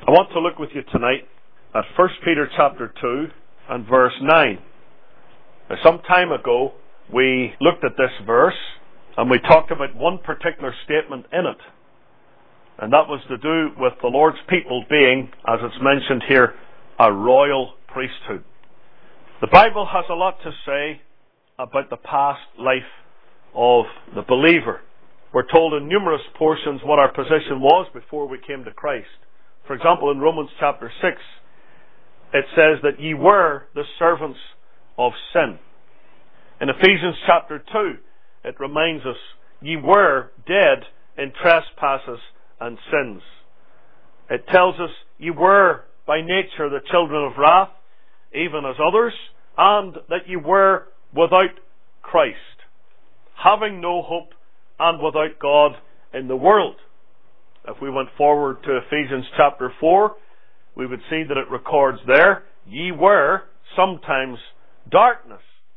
I want to look with you tonight at 1 Peter chapter 2 and verse 9. Now, some time ago, we looked at this verse and we talked about one particular statement in it. And that was to do with the Lord's people being, as it's mentioned here, a royal priesthood. The Bible has a lot to say about the past life of the believer. We're told in numerous portions what our position was before we came to Christ. For example, in Romans chapter 6, it says that ye were the servants of sin. In Ephesians chapter 2, it reminds us, ye were dead in trespasses and sins. It tells us, ye were by nature the children of wrath, even as others, and that ye were without Christ, having no hope and without God in the world. If we went forward to Ephesians chapter 4, we would see that it records there, ye were sometimes darkness.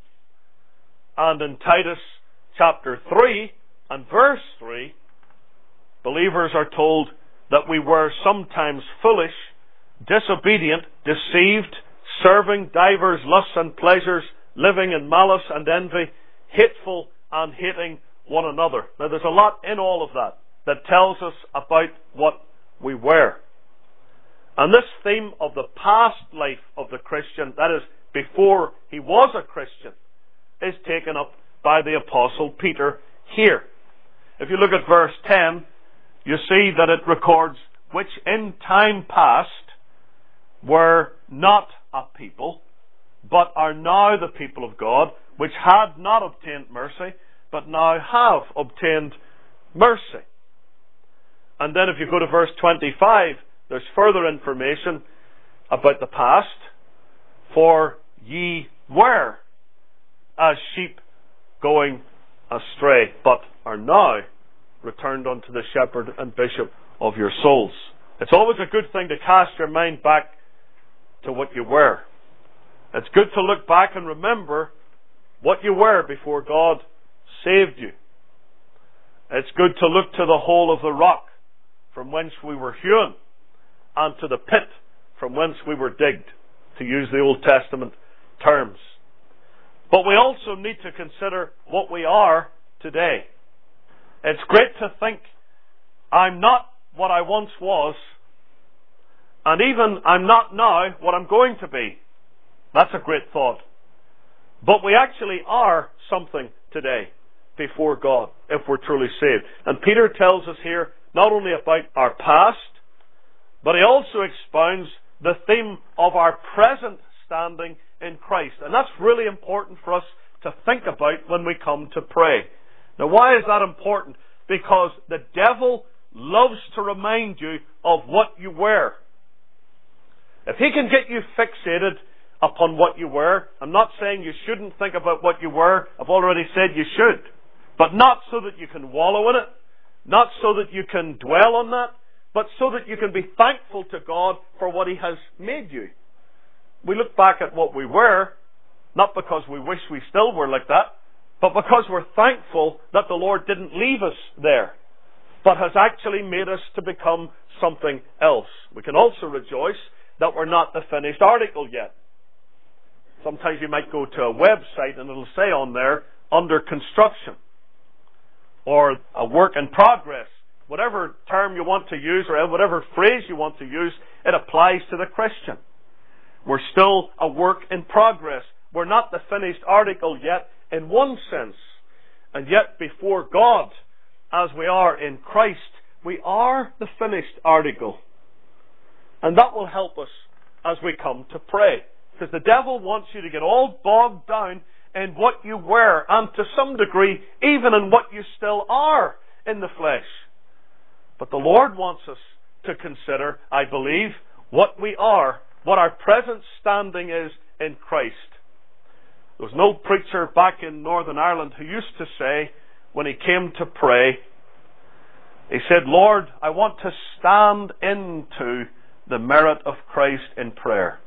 And in Titus chapter 3 and verse 3, believers are told that we were sometimes foolish, disobedient, deceived, serving divers lusts and pleasures, living in malice and envy, hateful and hating one another. Now there's a lot in all of that tells us about what we were. And this theme of the past life of the Christian, that is, before he was a Christian, is taken up by the Apostle Peter here. If you look at verse 10, you see that it records, which in time past were not a people, but are now the people of God, which had not obtained mercy, but now have obtained mercy. And then if you go to verse 25, there's further information about the past. For ye were as sheep going astray, but are now returned unto the shepherd and bishop of your souls. It's always a good thing to cast your mind back to what you were. It's good to look back and remember what you were before God saved you. It's good to look to the hole of the rock from whence we were hewn, and to the pit from whence we were digged, to use the Old Testament terms. But we also need to consider what we are today. It's great to think, I'm not what I once was, and even I'm not now what I'm going to be. That's a great thought. But we actually are something today before God, if we're truly saved. And Peter tells us here not only about our past, but he also expounds the theme of our present standing in Christ. And that's really important for us to think about when we come to pray. Now, why is that important? Because the devil loves to remind you of what you were. If he can get you fixated upon what you were, I'm not saying you shouldn't think about what you were. I've already said you should. But not so that you can wallow in it, not so that you can dwell on that, but so that you can be thankful to God for what he has made you. We look back at what we were, not because we wish we still were like that, but because we're thankful that the Lord didn't leave us there, but has actually made us to become something else. We can also rejoice that we're not the finished article yet. Sometimes you might go to a website and it'll say on there, under construction, or a work in progress. Whatever term you want to use, or whatever phrase you want to use, it applies to the Christian. We're still a work in progress. We're not the finished article yet, in one sense. And yet, before God, as we are in Christ, we are the finished article. And that will help us as we come to pray. Because the devil wants you to get all bogged down in what you were, and to some degree, even in what you still are in the flesh. But the Lord wants us to consider, I believe, what we are, what our present standing is in Christ. There was an old preacher back in Northern Ireland who used to say, when he came to pray, he said, Lord, I want to stand into the merit of Christ in prayer.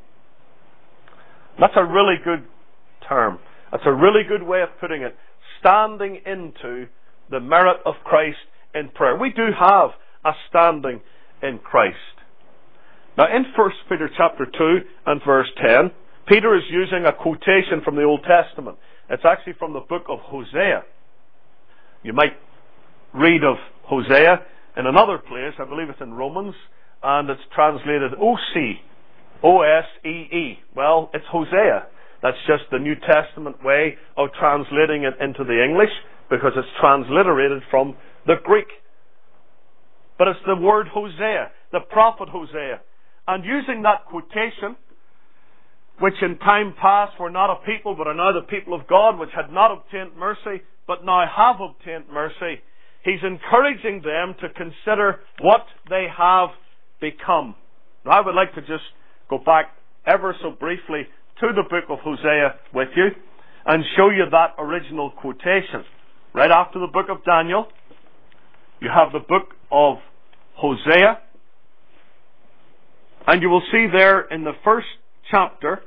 That's a really good term. That's a really good way of putting it. Standing into the merit of Christ in prayer. We do have a standing in Christ. Now in 1 Peter chapter 2 and verse 10, Peter is using a quotation from the Old Testament. It's actually from the book of Hosea. You might read of Hosea in another place, I believe it's in Romans, and it's translated O-C, O-S-E-E. Well, it's Hosea. That's just the New Testament way of translating it into the English, because it's transliterated from the Greek. But it's the word Hosea, the prophet Hosea. And using that quotation, which in time past were not a people, but are now the people of God, which had not obtained mercy, but now have obtained mercy, he's encouraging them to consider what they have become. Now, I would like to just go back ever so briefly to the book of Hosea with you and show you that original quotation. Right after the book of Daniel, you have the book of Hosea, and you will see there in the first chapter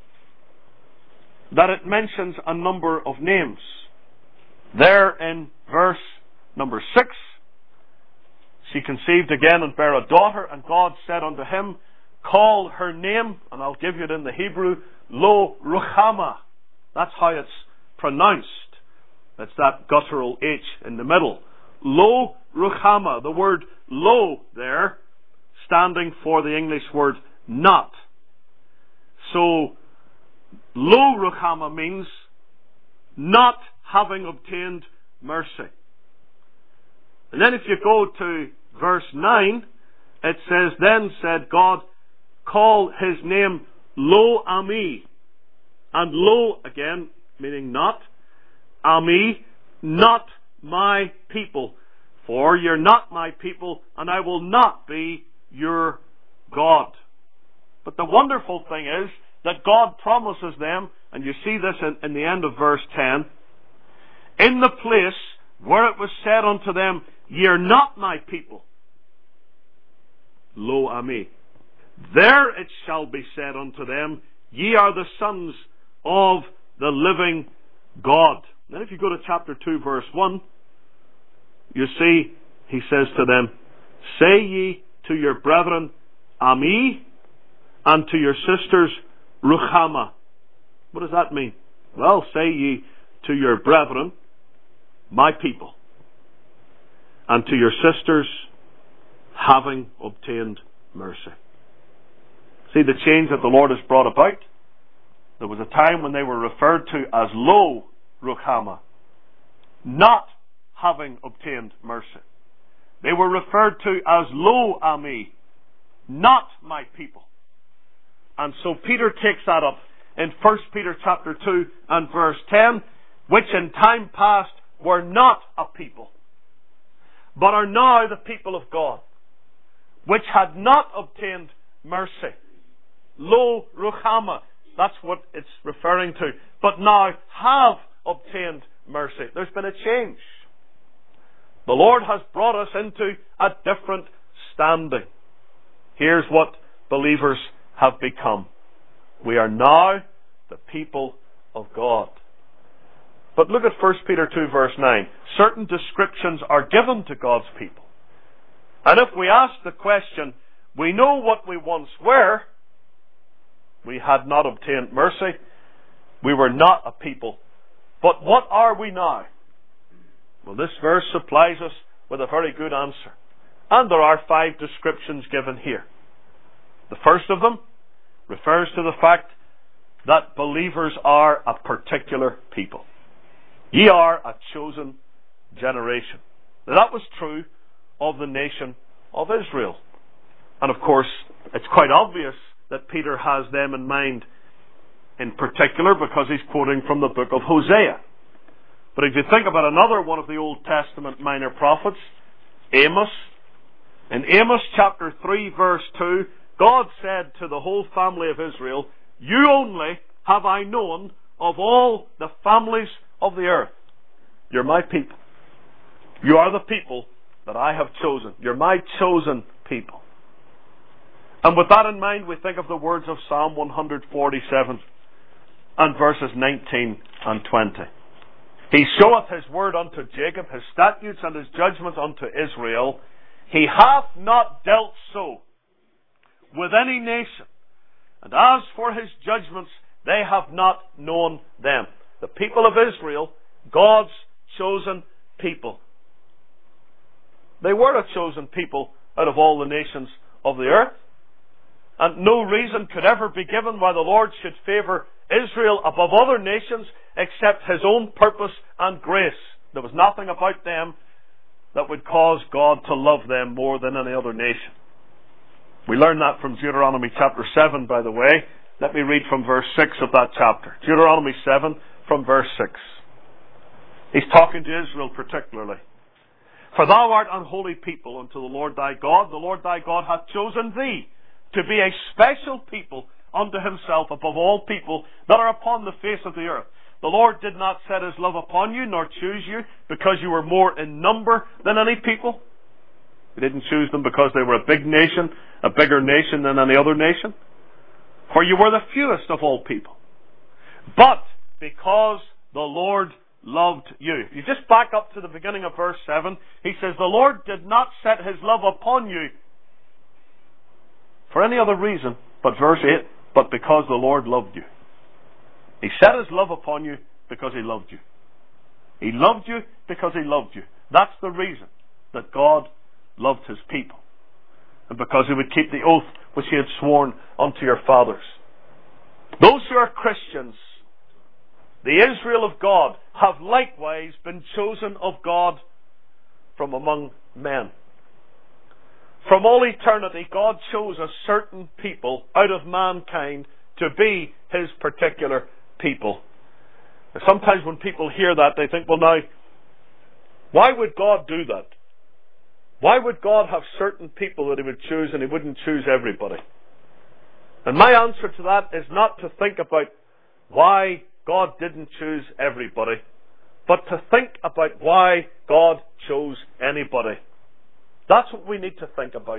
that it mentions a number of names. There in verse number 6, she conceived again and bare a daughter, and God said unto him, call her name, and I'll give you it in the Hebrew, Lo Ruchama. That's how it's pronounced. It's that guttural H in the middle. Lo Ruchama. The word lo there, standing for the English word not. So, Lo Ruchama means not having obtained mercy. And then if you go to verse 9, it says, then said God, call his name Lo Ami. And Lo, again, meaning not. Ami, not my people. For you're not my people, and I will not be your God. But the wonderful thing is that God promises them, and you see this in the end of verse 10, in the place where it was said unto them, ye are not my people, Lo Ami. There it shall be said unto them, ye are the sons of the living God. Then if you go to chapter 2 verse 1, you see he says to them, say ye to your brethren Ami, and to your sisters Ruchama. What does that mean? Well, say ye to your brethren, my people, and to your sisters, having obtained mercy. See the change that the Lord has brought about? There was a time when they were referred to as Lo Ruchama, not having obtained mercy. They were referred to as Lo Ami, not my people. And so Peter takes that up in 1 Peter chapter 2 and verse 10, which in time past were not a people, but are now the people of God, which had not obtained mercy. Lo Ruchama, that's what it's referring to, but now have obtained mercy. There's been a change. The Lord has brought us into a different standing. Here's what believers have become. We are now the people of God. But look at 1 Peter 2 verse 9. Certain descriptions are given to God's people. And if we ask the question, we know what we once were. We had not obtained mercy. We were not a people. But what are we now? Well, this verse supplies us with a very good answer. And there are 5 descriptions given here. The first of them refers to the fact that believers are a particular people. Ye are a chosen generation. Now, that was true of the nation of Israel. And of course, it's quite obvious that Peter has them in mind in particular because he's quoting from the book of Hosea. But if you think about another one of the Old Testament minor prophets, Amos, in Amos chapter 3 verse 2, God said to the whole family of Israel, you only have I known of all the families of the earth. You're my people. You are the people that I have chosen. You're my chosen people. And with that in mind, we think of the words of Psalm 147 and verses 19 and 20. He showeth his word unto Jacob, his statutes and his judgments unto Israel. He hath not dealt so with any nation. And as for his judgments, they have not known them. The people of Israel, God's chosen people. They were a chosen people out of all the nations of the earth. And no reason could ever be given why the Lord should favour Israel above other nations except his own purpose and grace. There was nothing about them that would cause God to love them more than any other nation. We learn that from Deuteronomy chapter 7, by the way. Let me read from verse 6 of that chapter. Deuteronomy 7 from verse 6. He's talking to Israel particularly. For thou art an holy people unto the Lord thy God. The Lord thy God hath chosen thee to be a special people unto himself above all people that are upon the face of the earth. The Lord did not set his love upon you, nor choose you, because you were more in number than any people. He didn't choose them because they were a big nation, a bigger nation than any other nation. For you were the fewest of all people. But because the Lord loved you. You just back up to the beginning of verse 7. He says, the Lord did not set his love upon you for any other reason, but verse 8, but because the Lord loved you. He set his love upon you because he loved you. He loved you because he loved you. That's the reason that God loved his people. And because he would keep the oath which he had sworn unto your fathers. Those who are Christians, the Israel of God, have likewise been chosen of God from among men. From all eternity, God chose a certain people out of mankind to be his particular people. And sometimes when people hear that, they think, well now, why would God do that? Why would God have certain people that he would choose and he wouldn't choose everybody? And my answer to that is not to think about why God didn't choose everybody, but to think about why God chose anybody. That's what we need to think about.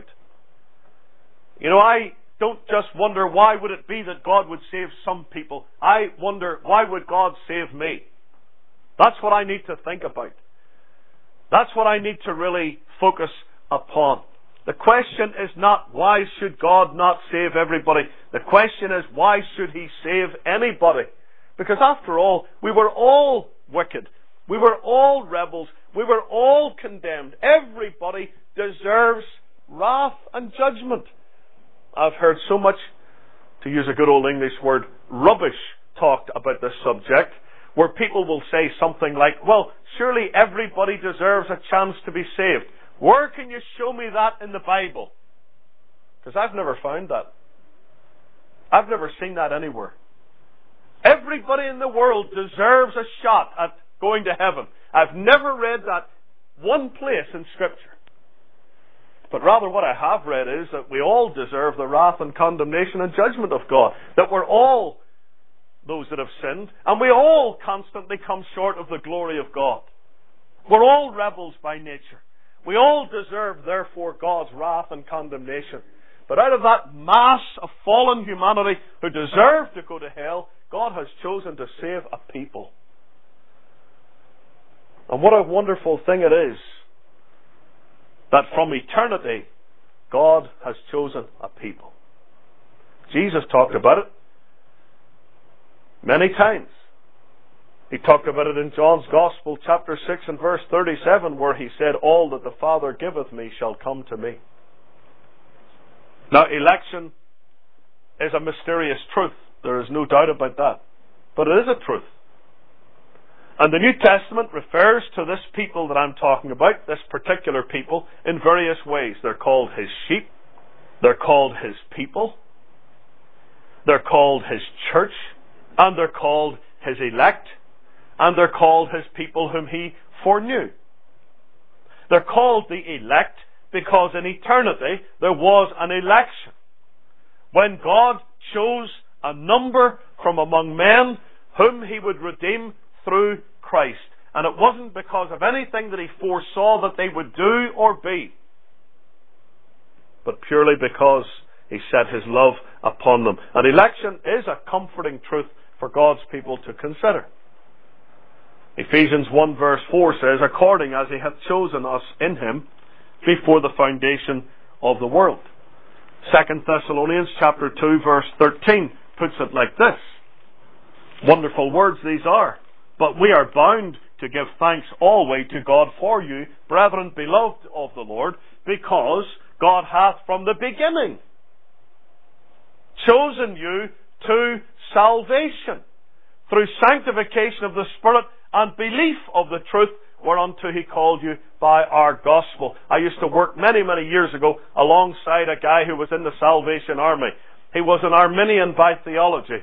You know, I don't just wonder why would it be that God would save some people. I wonder why would God save me? That's what I need to think about. That's what I need to really focus upon. The question is not why should God not save everybody. The question is why should he save anybody? Because after all, we were all wicked. We were all rebels. We were all condemned. Everybody deserves wrath and judgment. I've heard so much, to use a good old English word, rubbish talked about this subject, where people will say something like, well, surely everybody deserves a chance to be saved. Where can you show me that in the Bible? Because I've never found that. I've never seen that anywhere. Everybody in the world deserves a shot at going to heaven. I've never read that one place in Scripture. But rather what I have read is that we all deserve the wrath and condemnation and judgment of God. That we're all those that have sinned, and we all constantly come short of the glory of God. We're all rebels by nature. We all deserve, therefore, God's wrath and condemnation. But out of that mass of fallen humanity who deserve to go to hell, God has chosen to save a people. And what a wonderful thing it is that from eternity, God has chosen a people. Jesus talked about it many times. He talked about it in John's Gospel, chapter 6 and verse 37, where he said, all that the Father giveth me shall come to me. Now, election is a mysterious truth. There is no doubt about that. But it is a truth. And the New Testament refers to this people that I'm talking about, this particular people, in various ways. They're called his sheep. They're called his people. They're called his church. And they're called his elect. And they're called his people whom he foreknew. They're called the elect because in eternity there was an election. When God chose a number from among men whom he would redeem through Christ. And it wasn't because of anything that he foresaw that they would do or be, but purely because he set his love upon them. And election is a comforting truth for God's people to consider. Ephesians 1 verse 4 says, according as he hath chosen us in him before the foundation of the world. 2 Thessalonians chapter 2 verse 13 puts it like this. Wonderful words these are. But we are bound to give thanks always to God for you, brethren beloved of the Lord, because God hath from the beginning chosen you to salvation, through sanctification of the Spirit and belief of the truth, whereunto He called you by our gospel. I used to work many, many years ago alongside a guy who was in the Salvation Army. He was an Arminian by theology.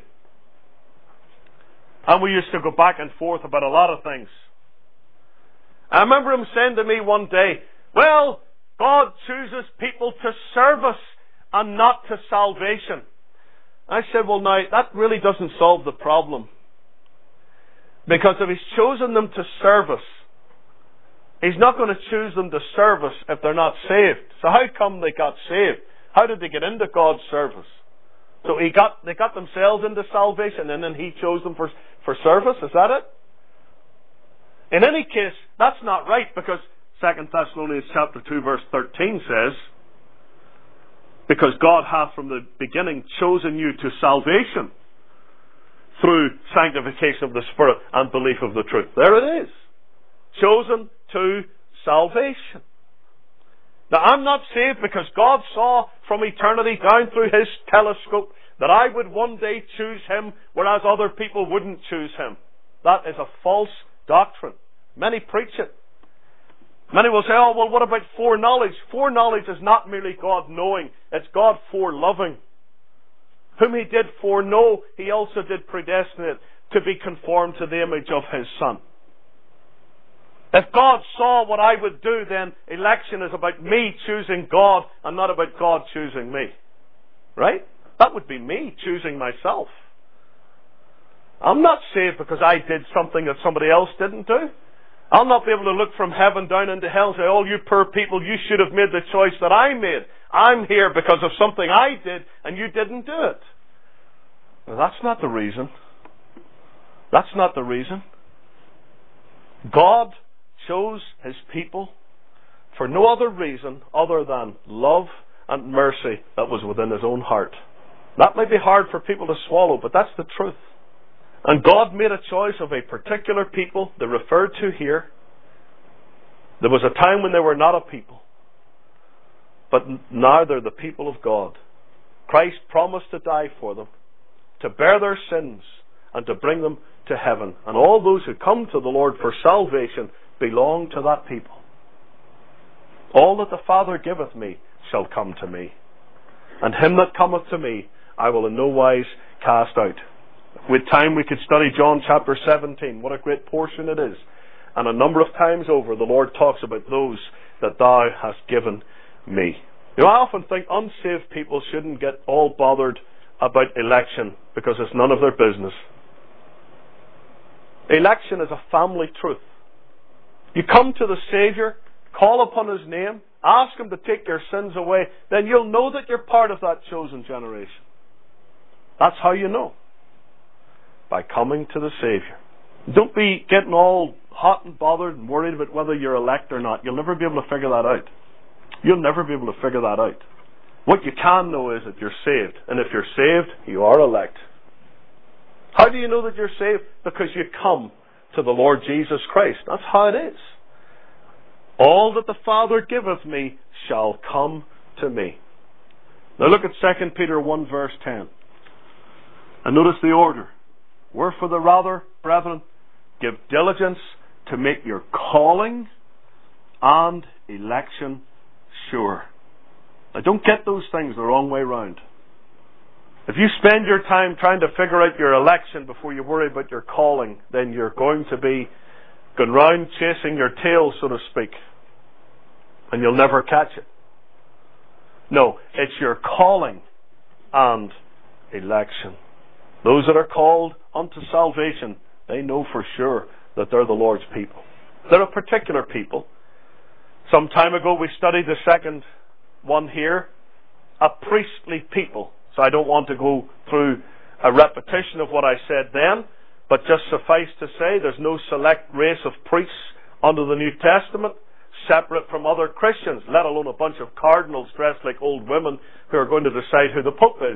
And we used to go back and forth about a lot of things. I remember him saying to me one day, well, God chooses people to service and not to salvation. I said, well, now, that really doesn't solve the problem. Because if He's chosen them to service, He's not going to choose them to service if they're not saved. So how come they got saved? How did they get into God's service? So they got themselves into salvation and then He chose them for service? Is that it? In any case, that's not right, because 2 Thessalonians chapter 2 verse 13 says, because God hath from the beginning chosen you to salvation through sanctification of the Spirit and belief of the truth. There it is. Chosen to salvation. Now, I'm not saved because God saw from eternity down through His telescope that I would one day choose Him, whereas other people wouldn't choose Him. That is a false doctrine. Many preach it. Many will say, oh, well, what about foreknowledge? Foreknowledge is not merely God knowing, it's God foreloving. Whom He did foreknow, He also did predestinate to be conformed to the image of His Son. If God saw what I would do, then election is about me choosing God and not about God choosing me. Right? That would be me choosing myself. I'm not saved because I did something that somebody else didn't do. I'll not be able to look from heaven down into hell and say, oh, you poor people, you should have made the choice that I made. I'm here because of something I did and you didn't do it. Well, that's not the reason. That's not the reason. God chose His people for no other reason other than love and mercy that was within His own heart. That may be hard for people to swallow, but that's the truth. And God made a choice of a particular people they're referred to here. There was a time when they were not a people, but now they're the people of God. Christ promised to die for them, to bear their sins, and to bring them to heaven. And all those who come to the Lord for salvation belong to that people. All that the Father giveth me shall come to me, and him that cometh to me I will in no wise cast out. With time we could study John chapter 17. What a great portion it is. And a number of times over the Lord talks about those that Thou hast given me. You know, I often think unsaved people shouldn't get all bothered about election because it's none of their business. Election is a family truth. You come to the Saviour, call upon His name, ask Him to take your sins away, then you'll know that you're part of that chosen generation. That's how you know. By coming to the Saviour. Don't be getting all hot and bothered and worried about whether you're elect or not. You'll never be able to figure that out. You'll never be able to figure that out. What you can know is that you're saved. And if you're saved, you are elect. How do you know that you're saved? Because you come to the Lord Jesus Christ. That's how it is. All that the Father giveth me shall come to me. Now look at 2 Peter 1 verse 10. And notice the order. Wherefore the rather, brethren, give diligence to make your calling and election sure. Now don't get those things the wrong way round. If you spend your time trying to figure out your election before you worry about your calling, then you're going to be going round chasing your tail, so to speak. And you'll never catch it. No, it's your calling and election. Those that are called unto salvation, they know for sure that they're the Lord's people. They're a particular people. Some time ago we studied the second one here, a priestly people. So I don't want to go through a repetition of what I said then, but just suffice to say there's no select race of priests under the New Testament. separate from other Christians, let alone a bunch of cardinals dressed like old women who are going to decide who the Pope is.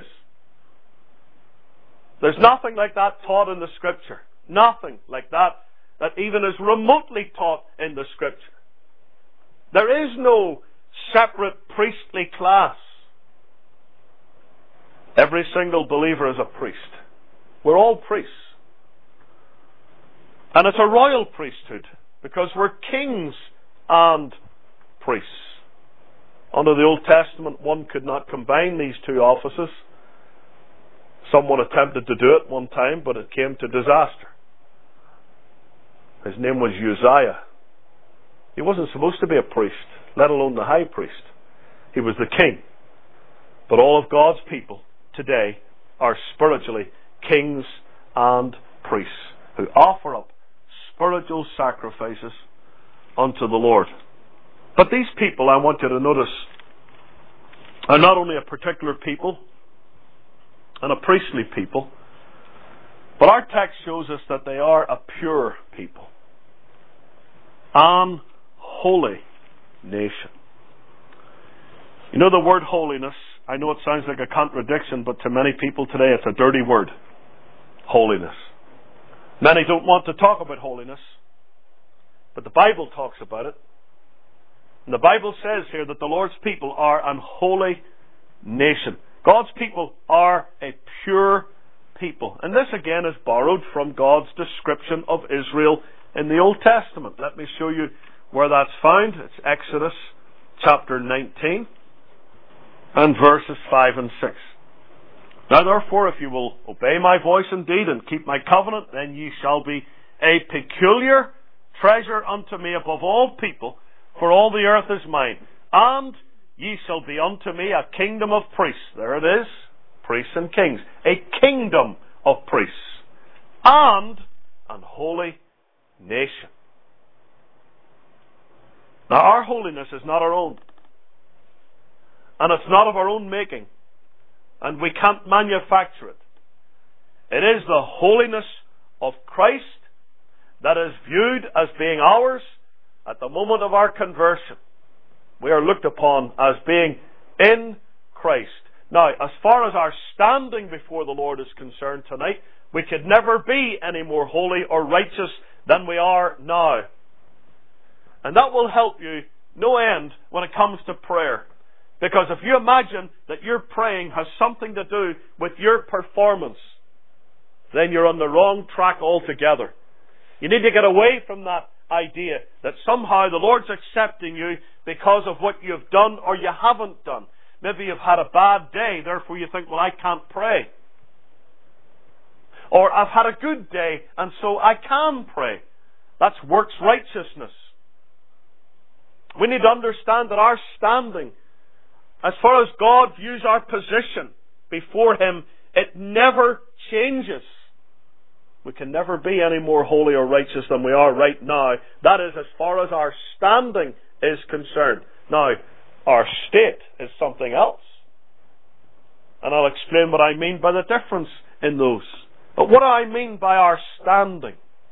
There's nothing like that taught in the Scripture. Nothing like that even is remotely taught in the Scripture. There is no separate priestly class. Every single believer is a priest. We're all priests. And it's a royal priesthood because we're kings and priests. Under the Old Testament, one could not combine these two offices. Someone attempted to do it one time, but it came to disaster. His name was Uzziah. He wasn't supposed to be a priest, let alone the high priest. He was the king. But all of God's people today are spiritually kings and priests who offer up spiritual sacrifices unto the Lord. But these people, I want you to notice, are not only a particular people and a priestly people, but our text shows us that they are a pure people, an holy nation. You know the word holiness, I know it sounds like a contradiction, but to many people today it's a dirty word. Holiness. Many don't want to talk about holiness, but the Bible talks about it. And the Bible says here that the Lord's people are an holy nation. God's people are a pure people. And this again is borrowed from God's description of Israel in the Old Testament. Let me show you where that's found. It's Exodus chapter 19 and verses 5 and 6. Now therefore, if you will obey my voice indeed and keep my covenant, then ye shall be a peculiar treasure unto me above all people, for all the earth is mine. And ye shall be unto me a kingdom of priests. There it is. Priests and kings. A kingdom of priests. And an holy nation. Now our holiness is not our own. And it's not of our own making. And we can't manufacture it. It is the holiness of Christ that is viewed as being ours at the moment of our conversion. We are looked upon as being in Christ. Now, as far as our standing before the Lord is concerned tonight, we could never be any more holy or righteous than we are now. And that will help you no end when it comes to prayer. Because if you imagine that your praying has something to do with your performance, then you're on the wrong track altogether. You need to get away from that idea that somehow the Lord's accepting you because of what you've done or you haven't done. Maybe you've had a bad day, therefore you think, well, I can't pray. Or I've had a good day, and so I can pray. That's works righteousness. We need to understand that our standing, as far as God views our position before Him, it never changes. We can never be any more holy or righteous than we are right now. That is as far as our standing is concerned. Now, our state is something else. And I'll explain what I mean by the difference in those. But what do I mean by our standing?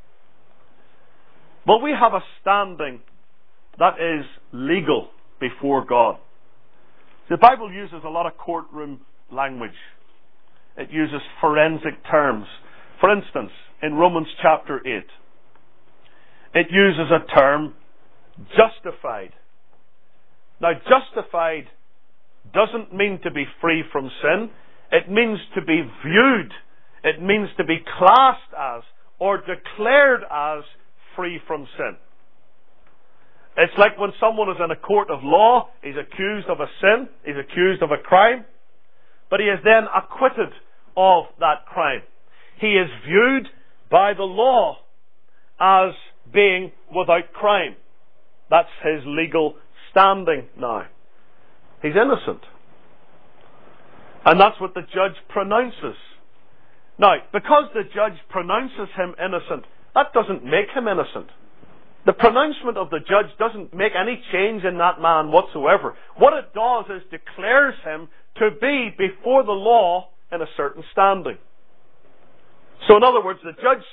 Well, we have a standing that is legal before God. The Bible uses a lot of courtroom language. It uses forensic terms. For instance, in Romans chapter 8, it uses a term, justified. Now, justified doesn't mean to be free from sin. It means to be viewed. It means to be classed as or declared as free from sin. It's like when someone is in a court of law, he's accused of a sin, he's accused of a crime, but he is then acquitted of that crime. He is viewed by the law as being without crime. That's his legal standing now. He's innocent. And that's what the judge pronounces. Now, because the judge pronounces him innocent, that doesn't make him innocent. The pronouncement of the judge doesn't make any change in that man whatsoever. What it does is declares him to be before the law in a certain standing. So in other words, the judge says,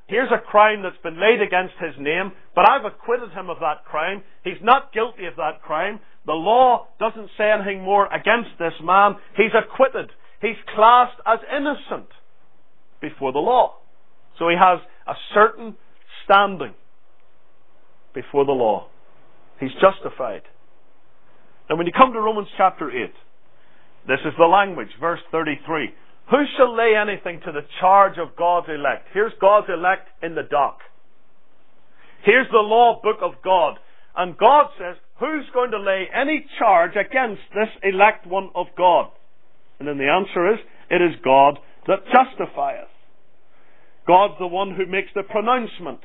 here's a crime that's been laid against his name, but I've acquitted him of that crime. He's not guilty of that crime. The law doesn't say anything more against this man. He's acquitted. He's classed as innocent before the law. So he has a certain standing before the law. He's justified. And when you come to Romans chapter 8, this is the language, verse 33. Who shall lay anything to the charge of God's elect? Here's God's elect in the dock. Here's the law book of God. And God says, who's going to lay any charge against this elect one of God? And then the answer is, it is God that justifieth. God's the one who makes the pronouncement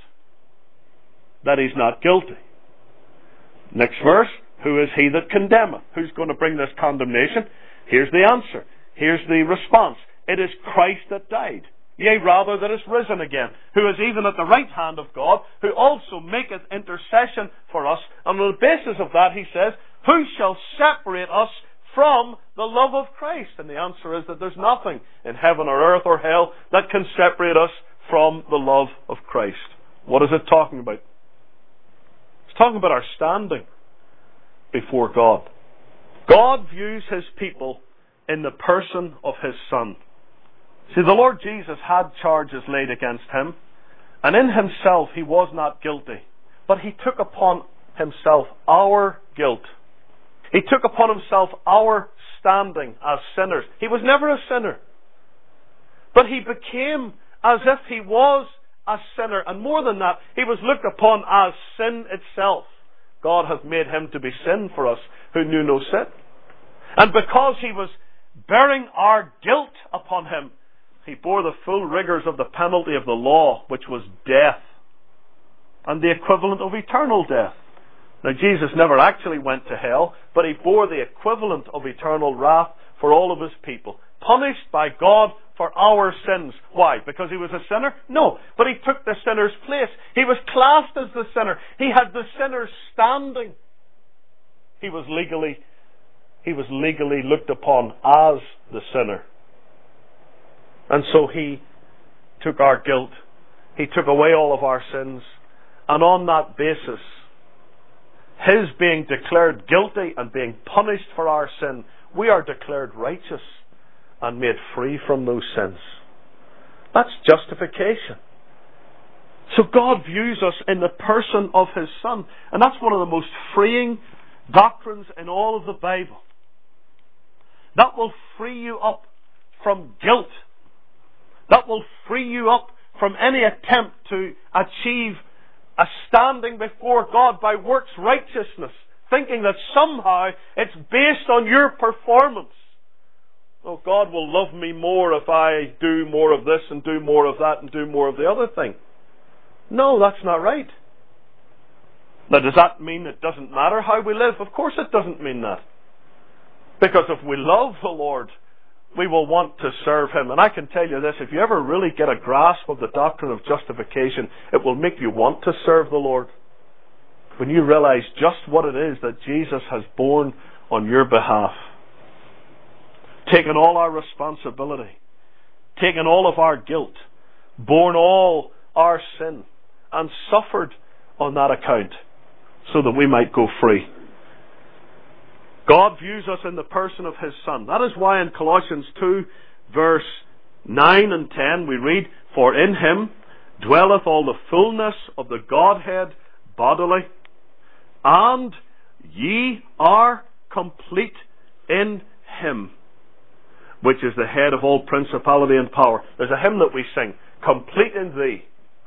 that he's not guilty. Next verse, who is he that condemneth? Who's going to bring this condemnation? Here's the answer. Here's the response. It is Christ that died. Yea, rather that is risen again, who is even at the right hand of God, who also maketh intercession for us. And on the basis of that, he says, who shall separate us from the love of Christ? And the answer is that there's nothing in heaven or earth or hell that can separate us from the love of Christ. What is it talking about? It's talking about our standing before God. God views his people in the person of his Son. See, the Lord Jesus had charges laid against him, and in himself he was not guilty, but he took upon himself our guilt. He took upon himself our standing as sinners. He was never a sinner, but he became as if he was a sinner, and more than that, he was looked upon as sin itself. God hath made him to be sin for us who knew no sin. And because he was bearing our guilt upon him, he bore the full rigours of the penalty of the law, which was death, and the equivalent of eternal death. Now, Jesus never actually went to hell, but he bore the equivalent of eternal wrath for all of his people, punished by God for our sins. Why? Because he was a sinner? No, but he took the sinner's place. He was classed as the sinner. He had the sinner's standing. He was legally looked upon as the sinner. And so he took our guilt. He took away all of our sins. And on that basis, his being declared guilty and being punished for our sin, we are declared righteous and made free from those sins. That's justification. So God views us in the person of his Son. And that's one of the most freeing doctrines in all of the Bible. That will free you up from guilt. That will free you up from any attempt to achieve a standing before God by works righteousness, thinking that somehow it's based on your performance. Oh, God will love me more if I do more of this and do more of that and do more of the other thing. No, that's not right. Now, does that mean it doesn't matter how we live? Of course it doesn't mean that. Because if we love the Lord, we will want to serve him. And I can tell you this, if you ever really get a grasp of the doctrine of justification, it will make you want to serve the Lord. When you realize just what it is that Jesus has borne on your behalf. Taken all our responsibility. Taken all of our guilt. Borne all our sin. And suffered on that account so that we might go free. God views us in the person of his Son. That is why in Colossians 2, verse 9 and 10, we read, for in him dwelleth all the fullness of the Godhead bodily, and ye are complete in him, which is the head of all principality and power. There's a hymn that we sing, complete in thee.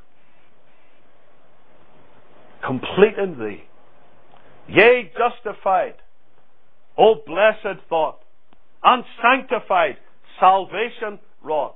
Complete in thee. Yea, justified. O blessed thought, and sanctified, salvation wrought.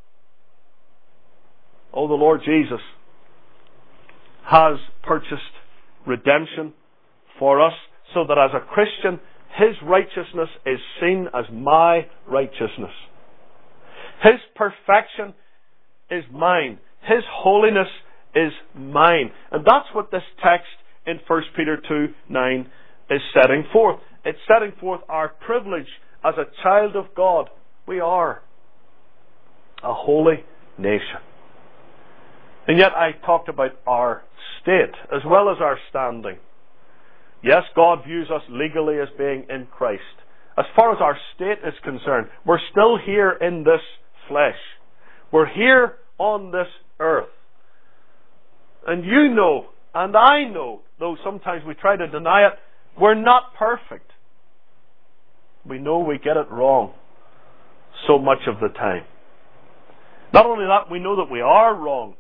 Oh, the Lord Jesus has purchased redemption for us so that as a Christian, his righteousness is seen as my righteousness. His perfection is mine. His holiness is mine. And that's what this text in 1 Peter 2:9 is setting forth. It's setting forth our privilege as a child of God. We are a holy nation. And yet I talked about our state as well as our standing. Yes, God views us legally as being in Christ. As far as our state is concerned, we're still here in this flesh. We're here on this earth. And you know, and I know, though sometimes we try to deny it, we're not perfect. We know we get it wrong so much of the time. Not only that, we know that we are wrong.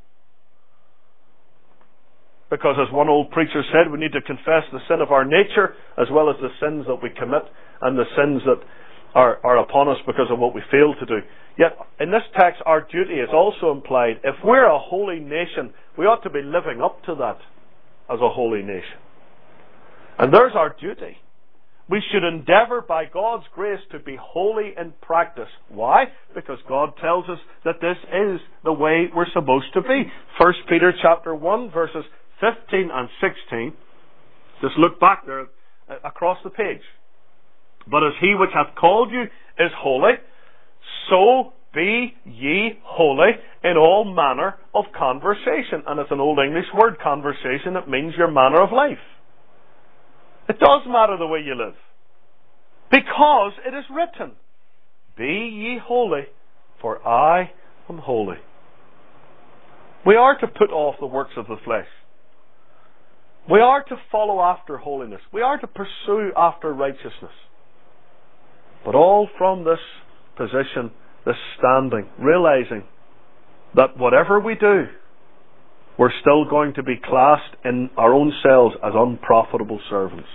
Because as one old preacher said, we need to confess the sin of our nature as well as the sins that we commit and the sins that are upon us because of what we fail to do. Yet, in this text, our duty is also implied. If we're a holy nation, we ought to be living up to that as a holy nation. And there's our duty. We should endeavour by God's grace to be holy in practice. Why? Because God tells us that this is the way we're supposed to be. 1 Peter chapter 1 verses 15 and 16. Just look back there across the page. But as he which hath called you is holy, so be ye holy in all manner of conversation. And it's an old English word, conversation. It means your manner of life. It does matter the way you live. Because it is written, be ye holy, for I am holy. We are to put off the works of the flesh. We are to follow after holiness. We are to pursue after righteousness. But all from this position, this standing, realizing that whatever we do, we're still going to be classed in our own selves as unprofitable servants.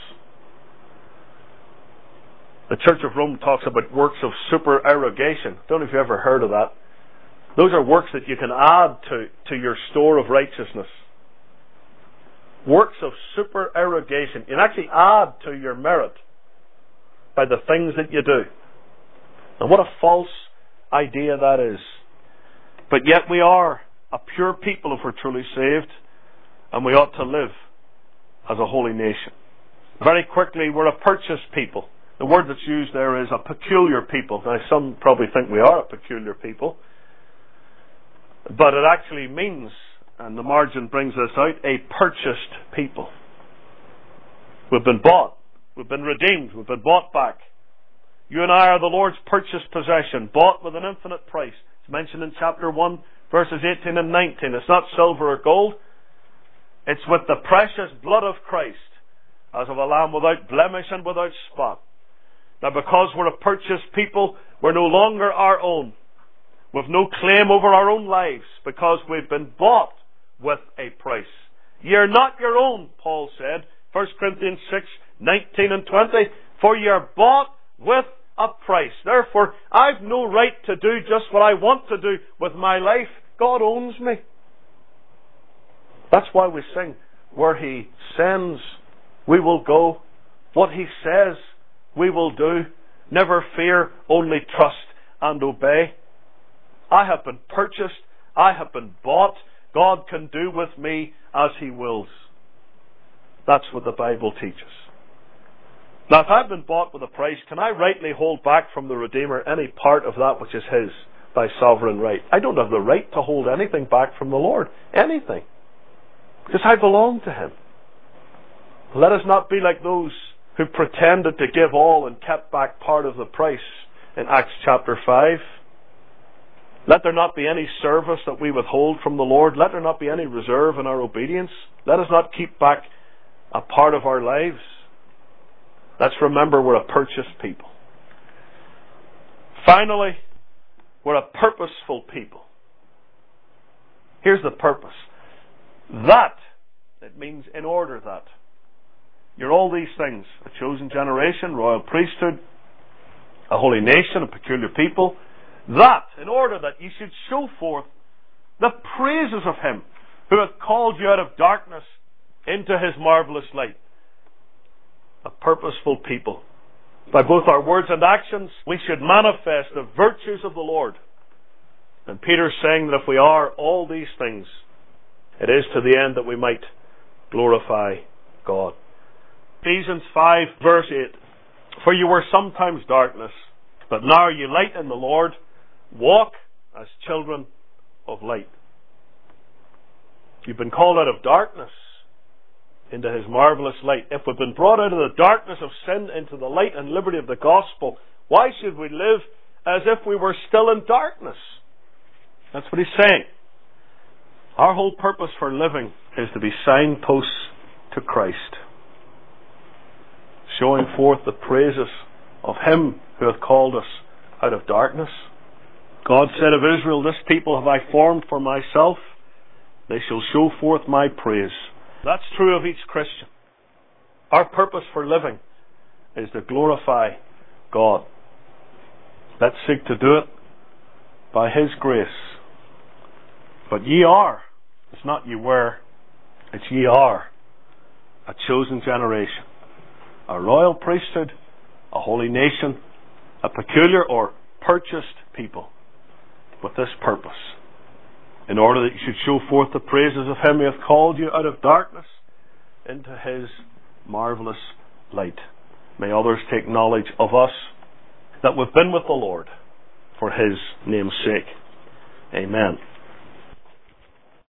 The Church of Rome talks about works of supererogation. I don't know if you've ever heard of that. Those are works that you can add to your store of righteousness. Works of supererogation. You can actually add to your merit by the things that you do. And what a false idea that is. But yet we are a pure people if we're truly saved, and we ought to live as a holy nation. Very quickly, we're a purchased people. The word that's used there is a peculiar people. Now, some probably think we are a peculiar people, but it actually means, and the margin brings this out, a purchased people. We've been bought. We've been redeemed. We've been bought back. You and I are the Lord's purchased possession, bought with an infinite price. It's mentioned in chapter 1, verses 18 and 19. It's not silver or gold. It's with the precious blood of Christ, as of a lamb without blemish and without spot. Now, because we're a purchased people, we're no longer our own. We've no claim over our own lives, because we've been bought with a price. You're not your own, Paul said, 1 Corinthians 6, 19 and 20. For you're bought with a price. Therefore, I've no right to do just what I want to do with my life. God owns me. That's why we sing, where He sends, we will go. What He says, we will do. Never fear, only trust and obey. I have been purchased. I have been bought. God can do with me as He wills. That's what the Bible teaches. Now, if I've been bought with a price, can I rightly hold back from the Redeemer any part of that which is His by sovereign right? I don't have the right to hold anything back from the Lord. Anything. Because I belong to Him. Let us not be like those who pretended to give all and kept back part of the price in Acts chapter 5. Let there not be any service that we withhold from the Lord. Let there not be any reserve in our obedience. Let us not keep back a part of our lives. Let's remember we're a purchased people. Finally, we're a purposeful people. Here's the purpose. That, it means in order that. You're all these things. A chosen generation, royal priesthood, a holy nation, a peculiar people. That, in order that you should show forth the praises of Him who hath called you out of darkness into His marvelous light. A purposeful people. By both our words and actions, we should manifest the virtues of the Lord. And Peter's saying that if we are all these things, it is to the end that we might glorify God. Ephesians 5 verse 8. For you were sometimes darkness, but now are you light in the Lord. Walk as children of light. You've been called out of darkness into His marvelous light. If we've been brought out of the darkness of sin into the light and liberty of the gospel, why should we live as if we were still in darkness? That's what He's saying. Our whole purpose for living is to be signposts to Christ, showing forth the praises of Him who hath called us out of darkness. God said of Israel, this people have I formed for myself. They shall show forth my praise. That's true of each Christian. Our purpose for living is to glorify God. Let's seek to do it by His grace. But ye are, it's not ye were, it's ye are, a chosen generation, a royal priesthood, a holy nation, a peculiar or purchased people, with this purpose, in order that you should show forth the praises of Him who hath called you out of darkness into His marvelous light. May others take knowledge of us, that we've been with the Lord for His name's sake. Amen.